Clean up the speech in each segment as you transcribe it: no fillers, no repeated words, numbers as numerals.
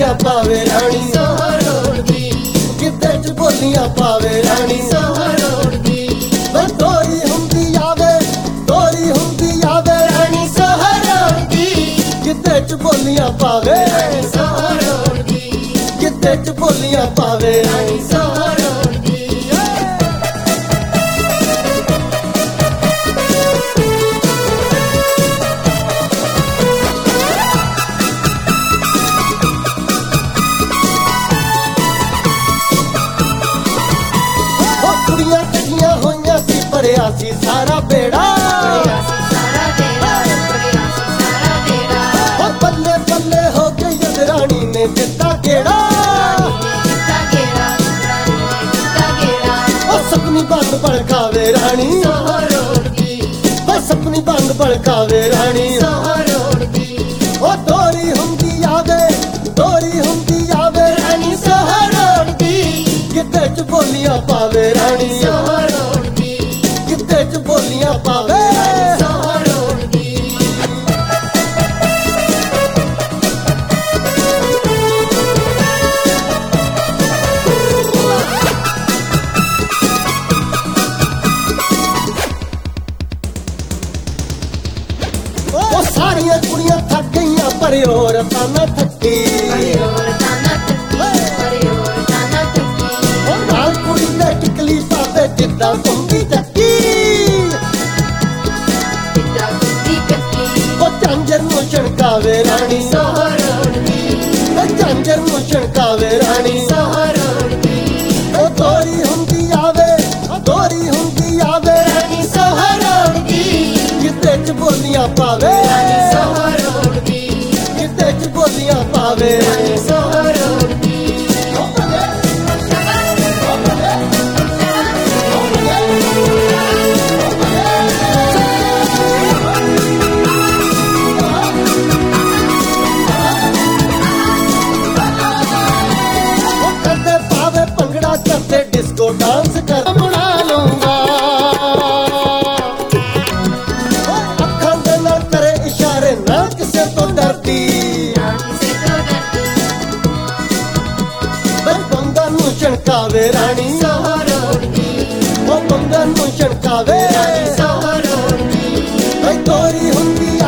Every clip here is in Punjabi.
ਬੋਲੀਆਂ ਪਾਵੇ ਰਾਣੀ ਸੋਹਰੋੜ ਦੀ ਗਿੱਧੇ ਚ ਬੋਲੀਆਂ ਪਾਵੇ ਰਾਣੀ ਸੋਹਰੋੜ ਦੀ ਦੋਰੀ ਹੁੰਦੀ ਆਵੇ ਰਾਣੀ ਸੋਹਰੋੜ ਦੀ ਗਿੱਧੇ ਚ ਬੋਲੀਆਂ ਪਾਵੇ ਸੋਹਰੋੜ ਦੀ ਗਿੱਧੇ ਚ ਬੋਲੀਆਂ ਪਾਵੇ ਰਾਣੀ ਸੋਹਰੋੜ ਦੀ ਕੁੜੀਆਂ ਕੱਢੀਆਂ ਹੋਈਆਂ ਸੀ ਭਰਿਆ ਸੀ ਸਾਰਾ ਬੇੜਾ ਬੱਲੇ ਬੱਲੇ ਹੋ ਗਈ ਰਾਣੀ ਨੇ ਦਿੱਤਾ ਗੇੜਾ ਸਪਨੀ ਬੰਦ ਭੜਕਾਵੇ ਰਾਣੀ ਸੋਹਰੋੜ ਦੀ ਸਪਨੀ ਬੰਦ ਭੜਕਾਵੇ ਰਾਣੀ ਸੋਹਰੋੜ ਦੀ ਉਹ ਦੋਰੀ ਹੁੰਦੀ ਆਵੇ ਰਾਣੀ ਸੋਹਰੋੜ ਦੀ ਗਿੱਧੇ ਚ ਬੋਲੀਆਂ ਪਾਵੇ ਰਾਣੀ ਸੋਹਰੋੜ ਦੀ ਗਿੱਧੇ ਚ ਬੋਲੀਆਂ ਪਾਵੇ ਸੋਹਰੋੜ ਦੀ ਉਹ ਸਾਰੀਆਂ ਕੁੜੀਆਂ ਥੱਕ ਗਈਆਂ ਪਰ ਔਰਤਾਂ ਨਾ ਥੱਕੀ ਉਹ ਨਾਲ ਕੁੜੀ ਦੇ ਟਿਕਲੀ ਪਾਵੇ ਜਿੱਦਾਂ ਘੁੰਮਦੀ ਚੱਕੀ ਉਹ ਝਾਂਜਰ ਨੂੰ ਛਣਕਾਵੇ ਰਾਣੀ ਉਹ ਝਾਂਜਰ ਨੂੰ ਛਣਕਾਵੇ ਰਾਣੀ ਉਹ ਦੋਰੀ ਹੁੰਦੀ ਆਵੇ ਰਾਣੀ ਸੋਹਰੋੜ ਦੀ ਗਿੱਧੇ ਚ ਬੋਲੀਆਂ ਪਾਵੇ ਸੋਹਰੋੜ ਦੀ ਗਿੱਧੇ ਚ ਬੋਲੀਆਂ ਪਾਵੇ ਸੋਹਰੋੜ ਦੀ ਉਹ ਕਰਦੇ ਪਾਵੇ ਭੰਗੜਾ ਕਰਦੇ ਡਿਸਕੋ ਡਾਂਸ ਕਰ ਬਣਾ ਲਊਂਗਾ ਅੱਖਾਂ ਦੇ ਨਾਲ ਕਰੇ ਇਸ਼ਾਰੇ ਨਾ ਕਿਸੇ ਤੋਂ ਡਰਦੀ ਬੰਦਾ ਨੂੰ ਛਣਕਾਵੇ ਰਾਣੀ ਸੋਹਰੋੜ ਦੀ ਉਹ ਬੰਦਾ ਨੂੰ ਛਣਕਾਵੇ ਸੋਹਰੋੜ ਦੀ ਦੋਰੀ ਹੁੰਦੀ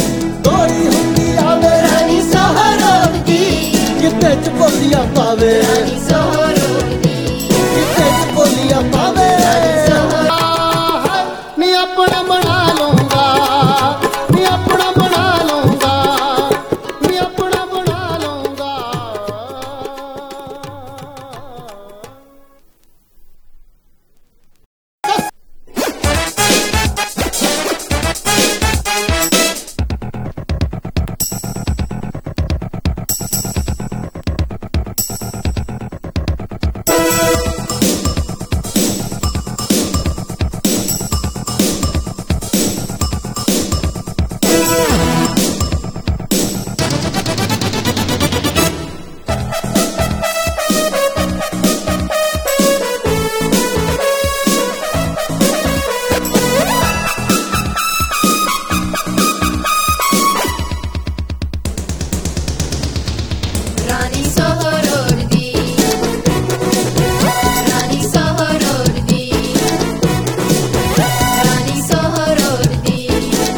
ਆਵੇ ਰਾਣੀ ਸੋਹਰੋੜ ਦੀ ਗਿੱਧੇ ਚ ਬੋਲੀਆਂ ਪਾਵੇ ਸੋਹਰੋੜ ਦੀ ਗਿੱਧੇ ਚ ਬੋਲੀਆਂ ਪਾਵੇ ਨੀ ਆਪਣਾ ਬਣਾ ਲਊਂਗਾ ਨੀ ਆਪਣਾ ਬਣਾ ਲਊਂਗਾ ਨੀ ਆਪਣਾ ਬਣਾ ਲਊਂਗਾ ਰਾਣੀ ਸੋਹਰੋੜ ਦੀ ਰਾਣੀ ਸੋਹਰੋੜ ਦੀ ਰਾਣੀ ਸੋਹਰੋੜ ਦੀ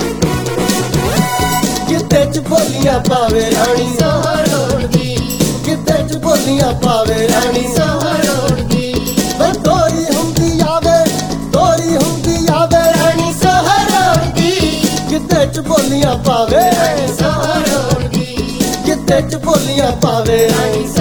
ਗਿੱਧੇ ਚ ਬੋਲੀਆਂ ਪਾਵੇ ਰਾਣੀ ਸੋਹਰੋੜ ਦੀ ਗਿੱਧੇ ਚ ਬੋਲੀਆਂ ਪਾਵੇ ਰਾਣੀ ਸੋਹਰੋੜ ਦੀ ਦੋਰੀ ਹੁੰਦੀ ਆਵੇ ਰਾਣੀ ਸੋਹਰੋੜ ਦੀ ਗਿੱਧੇ ਚ ਬੋਲੀਆਂ ਪਾਵੇ ਸੋਹਰੋੜ ਦੀ ਗਿੱਧੇ ਚ ਬੋਲੀਆਂ ਪਾਵੇ ਰਾਣੀ